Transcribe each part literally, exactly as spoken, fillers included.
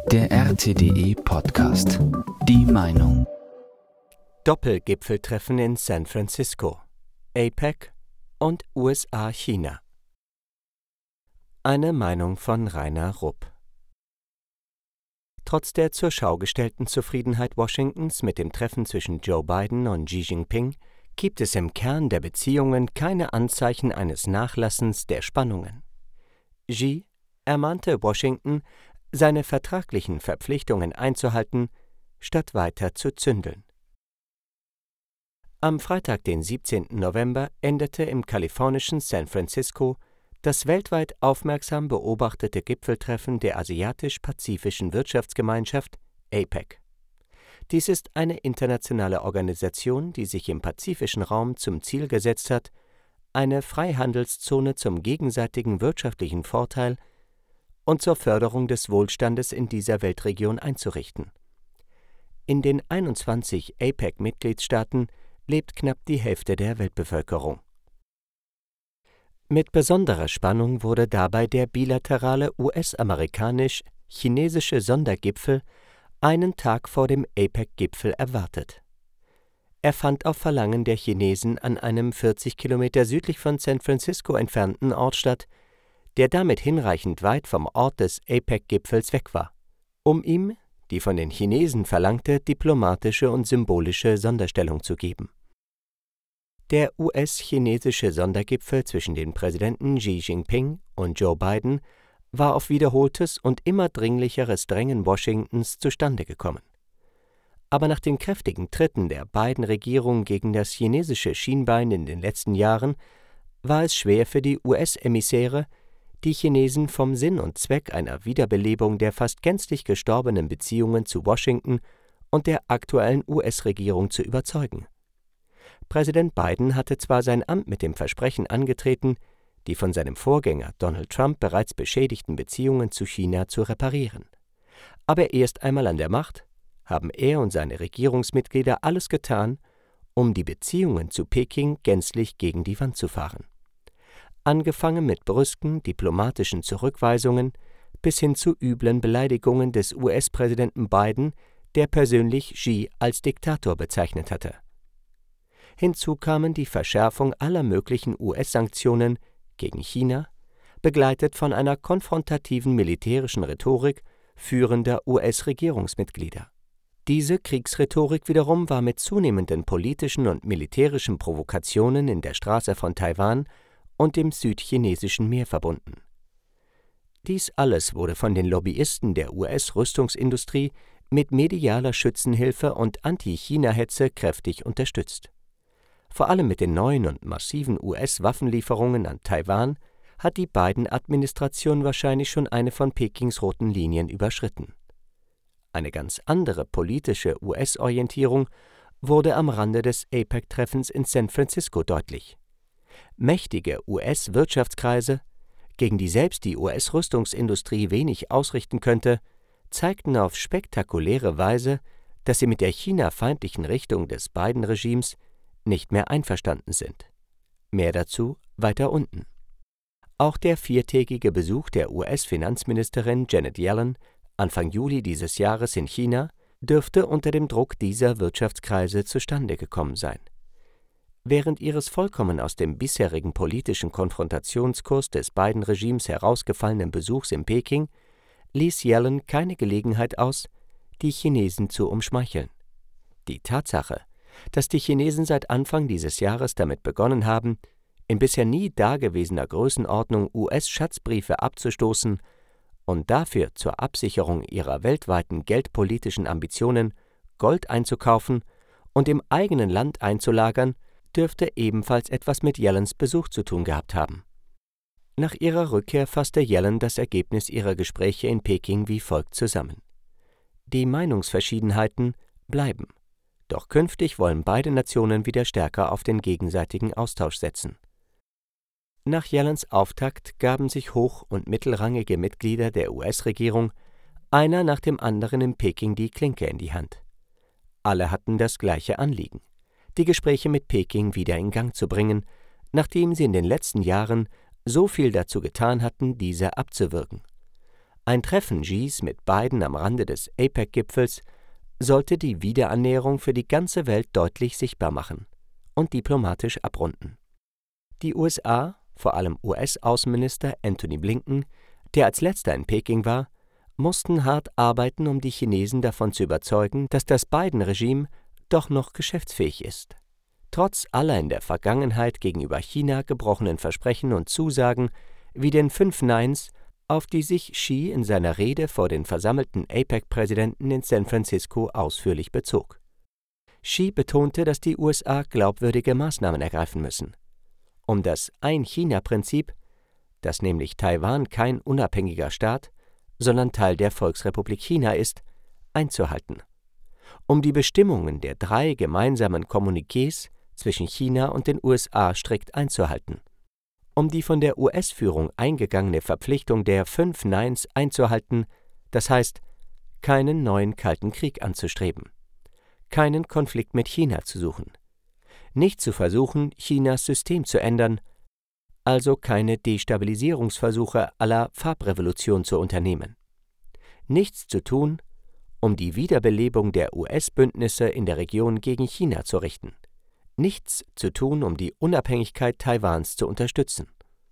Der R T D E-Podcast. Die Meinung. Doppelgipfeltreffen in San Francisco, APEC und U S A-China. Eine Meinung von Rainer Rupp. Trotz der zur Schau gestellten Zufriedenheit Washingtons mit dem Treffen zwischen Joe Biden und Xi Jinping gibt es im Kern der Beziehungen keine Anzeichen eines Nachlassens der Spannungen. Xi ermahnte Washington, seine vertraglichen Verpflichtungen einzuhalten, statt weiter zu zündeln. Am Freitag, den siebzehnten November, endete im kalifornischen San Francisco das weltweit aufmerksam beobachtete Gipfeltreffen der Asiatisch-Pazifischen Wirtschaftsgemeinschaft APEC. Dies ist eine internationale Organisation, die sich im pazifischen Raum zum Ziel gesetzt hat, eine Freihandelszone zum gegenseitigen wirtschaftlichen Vorteil und zur Förderung des Wohlstandes in dieser Weltregion einzurichten. In den einundzwanzig APEC-Mitgliedstaaten lebt knapp die Hälfte der Weltbevölkerung. Mit besonderer Spannung wurde dabei der bilaterale U S-amerikanisch-chinesische Sondergipfel einen Tag vor dem APEC-Gipfel erwartet. Er fand auf Verlangen der Chinesen an einem vierzig Kilometer südlich von San Francisco entfernten Ort statt, der damit hinreichend weit vom Ort des APEC-Gipfels weg war, um ihm die von den Chinesen verlangte diplomatische und symbolische Sonderstellung zu geben. Der U S-chinesische Sondergipfel zwischen den Präsidenten Xi Jinping und Joe Biden war auf wiederholtes und immer dringlicheres Drängen Washingtons zustande gekommen. Aber nach den kräftigen Tritten der beiden Regierungen gegen das chinesische Schienbein in den letzten Jahren war es schwer für die U S-Emissäre, die Chinesen vom Sinn und Zweck einer Wiederbelebung der fast gänzlich gestorbenen Beziehungen zu Washington und der aktuellen U S-Regierung zu überzeugen. Präsident Biden hatte zwar sein Amt mit dem Versprechen angetreten, die von seinem Vorgänger Donald Trump bereits beschädigten Beziehungen zu China zu reparieren. Aber erst einmal an der Macht haben er und seine Regierungsmitglieder alles getan, um die Beziehungen zu Peking gänzlich gegen die Wand zu fahren. Angefangen mit brüsken diplomatischen Zurückweisungen bis hin zu üblen Beleidigungen des U S-Präsidenten Biden, der persönlich Xi als Diktator bezeichnet hatte. Hinzu kamen die Verschärfung aller möglichen U S-Sanktionen gegen China, begleitet von einer konfrontativen militärischen Rhetorik führender U S-Regierungsmitglieder. Diese Kriegsrhetorik wiederum war mit zunehmenden politischen und militärischen Provokationen in der Straße von Taiwan und dem südchinesischen Meer verbunden. Dies alles wurde von den Lobbyisten der U S-Rüstungsindustrie mit medialer Schützenhilfe und Anti-China-Hetze kräftig unterstützt. Vor allem mit den neuen und massiven U S-Waffenlieferungen an Taiwan hat die Biden-Administration wahrscheinlich schon eine von Pekings roten Linien überschritten. Eine ganz andere politische U S-Orientierung wurde am Rande des APEC-Treffens in San Francisco deutlich. Mächtige U S-Wirtschaftskreise, gegen die selbst die U S-Rüstungsindustrie wenig ausrichten könnte, zeigten auf spektakuläre Weise, dass sie mit der China-feindlichen Richtung des Biden-Regimes nicht mehr einverstanden sind. Mehr dazu weiter unten. Auch der viertägige Besuch der U S-Finanzministerin Janet Yellen Anfang Juli dieses Jahres in China dürfte unter dem Druck dieser Wirtschaftskreise zustande gekommen sein. Während ihres vollkommen aus dem bisherigen politischen Konfrontationskurs des Biden-Regimes herausgefallenen Besuchs in Peking ließ Yellen keine Gelegenheit aus, die Chinesen zu umschmeicheln. Die Tatsache, dass die Chinesen seit Anfang dieses Jahres damit begonnen haben, in bisher nie dagewesener Größenordnung U S-Schatzbriefe abzustoßen und dafür zur Absicherung ihrer weltweiten geldpolitischen Ambitionen Gold einzukaufen und im eigenen Land einzulagern, dürfte ebenfalls etwas mit Yellens Besuch zu tun gehabt haben. Nach ihrer Rückkehr fasste Yellen das Ergebnis ihrer Gespräche in Peking wie folgt zusammen: Die Meinungsverschiedenheiten bleiben, doch künftig wollen beide Nationen wieder stärker auf den gegenseitigen Austausch setzen. Nach Yellens Auftakt gaben sich hoch- und mittelrangige Mitglieder der U S-Regierung einer nach dem anderen in Peking die Klinke in die Hand. Alle hatten das gleiche Anliegen: die Gespräche mit Peking wieder in Gang zu bringen, nachdem sie in den letzten Jahren so viel dazu getan hatten, diese abzuwürgen. Ein Treffen Xis mit Biden am Rande des APEC-Gipfels sollte die Wiederannäherung für die ganze Welt deutlich sichtbar machen und diplomatisch abrunden. Die U S A, vor allem U S-Außenminister Antony Blinken, der als letzter in Peking war, mussten hart arbeiten, um die Chinesen davon zu überzeugen, dass das Biden-Regime doch noch geschäftsfähig ist. Trotz aller in der Vergangenheit gegenüber China gebrochenen Versprechen und Zusagen wie den fünf Neins, auf die sich Xi in seiner Rede vor den versammelten APEC-Präsidenten in San Francisco ausführlich bezog. Xi betonte, dass die U S A glaubwürdige Maßnahmen ergreifen müssen, um das Ein-China-Prinzip, dass nämlich Taiwan kein unabhängiger Staat, sondern Teil der Volksrepublik China ist, einzuhalten, um die Bestimmungen der drei gemeinsamen Kommuniqués zwischen China und den U S A strikt einzuhalten, um die von der U S-Führung eingegangene Verpflichtung der fünf Neins einzuhalten, das heißt, keinen neuen Kalten Krieg anzustreben, keinen Konflikt mit China zu suchen, nicht zu versuchen, Chinas System zu ändern, also keine Destabilisierungsversuche à la Farbrevolution zu unternehmen, nichts zu tun, um die Wiederbelebung der U S-Bündnisse in der Region gegen China zu richten, nichts zu tun, um die Unabhängigkeit Taiwans zu unterstützen.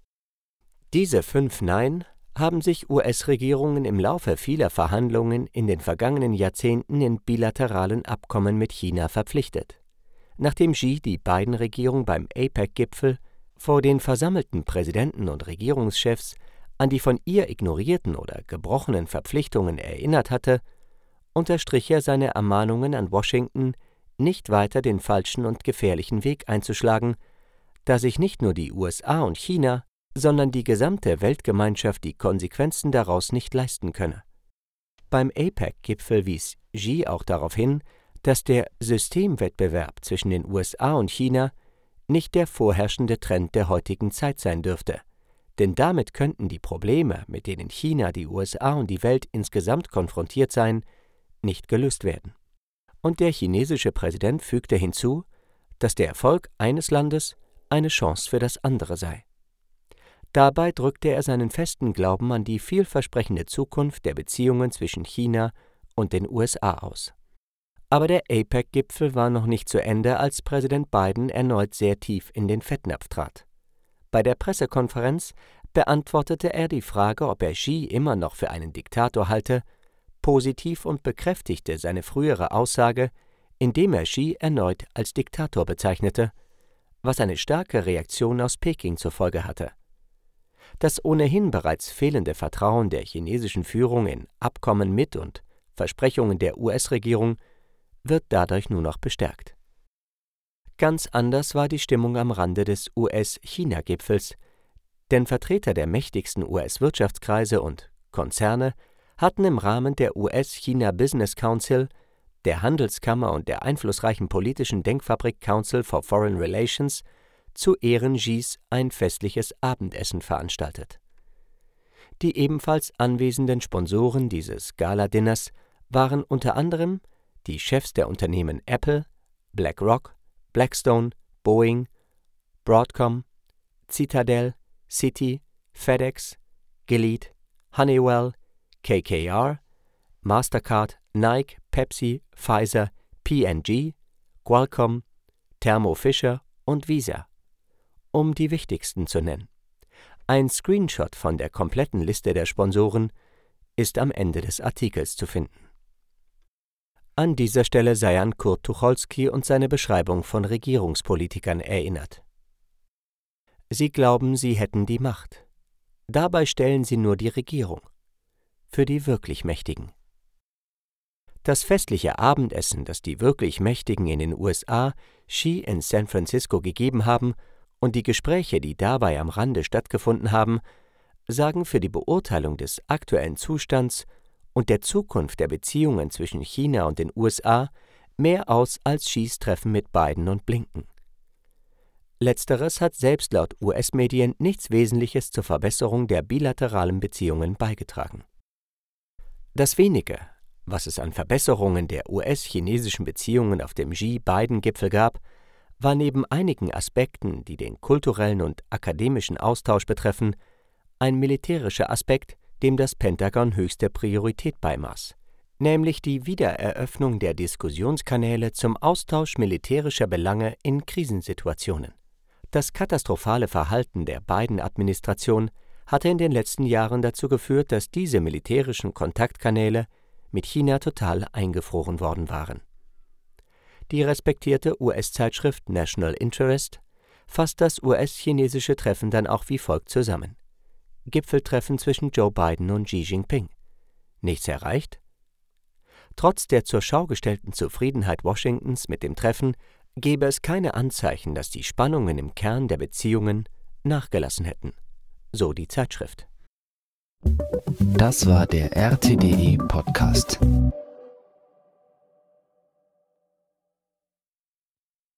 Diese fünf Nein haben sich U S-Regierungen im Laufe vieler Verhandlungen in den vergangenen Jahrzehnten in bilateralen Abkommen mit China verpflichtet. Nachdem Xi die Biden-Regierung beim APEC-Gipfel vor den versammelten Präsidenten und Regierungschefs an die von ihr ignorierten oder gebrochenen Verpflichtungen erinnert hatte, unterstrich er seine Ermahnungen an Washington, nicht weiter den falschen und gefährlichen Weg einzuschlagen, da sich nicht nur die U S A und China, sondern die gesamte Weltgemeinschaft die Konsequenzen daraus nicht leisten könne. Beim APEC-Gipfel wies Xi auch darauf hin, dass der Systemwettbewerb zwischen den U S A und China nicht der vorherrschende Trend der heutigen Zeit sein dürfte, denn damit könnten die Probleme, mit denen China, die U S A und die Welt insgesamt konfrontiert seien, nicht gelöst werden. Und der chinesische Präsident fügte hinzu, dass der Erfolg eines Landes eine Chance für das andere sei. Dabei drückte er seinen festen Glauben an die vielversprechende Zukunft der Beziehungen zwischen China und den U S A aus. Aber der APEC-Gipfel war noch nicht zu Ende, als Präsident Biden erneut sehr tief in den Fettnapf trat. Bei der Pressekonferenz beantwortete er die Frage, ob er Xi immer noch für einen Diktator halte, positiv und bekräftigte seine frühere Aussage, indem er Xi erneut als Diktator bezeichnete, was eine starke Reaktion aus Peking zur Folge hatte. Das ohnehin bereits fehlende Vertrauen der chinesischen Führung in Abkommen mit und Versprechungen der U S-Regierung wird dadurch nur noch bestärkt. Ganz anders war die Stimmung am Rande des U S-China-Gipfels, denn Vertreter der mächtigsten U S-Wirtschaftskreise und Konzerne hatten im Rahmen der U S-China Business Council, der Handelskammer und der einflussreichen politischen Denkfabrik Council for Foreign Relations zu Ehren Xis ein festliches Abendessen veranstaltet. Die ebenfalls anwesenden Sponsoren dieses Gala-Dinners waren unter anderem die Chefs der Unternehmen Apple, BlackRock, Blackstone, Boeing, Broadcom, Citadel, Citi, FedEx, Gilead, Honeywell, K K R, Mastercard, Nike, Pepsi, Pfizer, P and G, Qualcomm, Thermo Fisher und Visa, um die wichtigsten zu nennen. Ein Screenshot von der kompletten Liste der Sponsoren ist am Ende des Artikels zu finden. An dieser Stelle sei an Kurt Tucholsky und seine Beschreibung von Regierungspolitikern erinnert. Sie glauben, sie hätten die Macht. Dabei stellen sie nur die Regierung. Für die wirklich Mächtigen. Das festliche Abendessen, das die wirklich Mächtigen in den U S A Xi in San Francisco gegeben haben, und die Gespräche, die dabei am Rande stattgefunden haben, sagen für die Beurteilung des aktuellen Zustands und der Zukunft der Beziehungen zwischen China und den U S A mehr aus als Xis Treffen mit Biden und Blinken. Letzteres hat selbst laut U S-Medien nichts Wesentliches zur Verbesserung der bilateralen Beziehungen beigetragen. Das Wenige, was es an Verbesserungen der U S-chinesischen Beziehungen auf dem Xi-Biden-Gipfel gab, war neben einigen Aspekten, die den kulturellen und akademischen Austausch betreffen, ein militärischer Aspekt, dem das Pentagon höchste Priorität beimaß, nämlich die Wiedereröffnung der Diskussionskanäle zum Austausch militärischer Belange in Krisensituationen. Das katastrophale Verhalten der Biden-Administration hatte in den letzten Jahren dazu geführt, dass diese militärischen Kontaktkanäle mit China total eingefroren worden waren. Die respektierte U S-Zeitschrift National Interest fasst das U S-chinesische Treffen dann auch wie folgt zusammen: Gipfeltreffen zwischen Joe Biden und Xi Jinping. Nichts erreicht? Trotz der zur Schau gestellten Zufriedenheit Washingtons mit dem Treffen gebe es keine Anzeichen, dass die Spannungen im Kern der Beziehungen nachgelassen hätten, so die Zeitschrift. Das war der R T D E Podcast.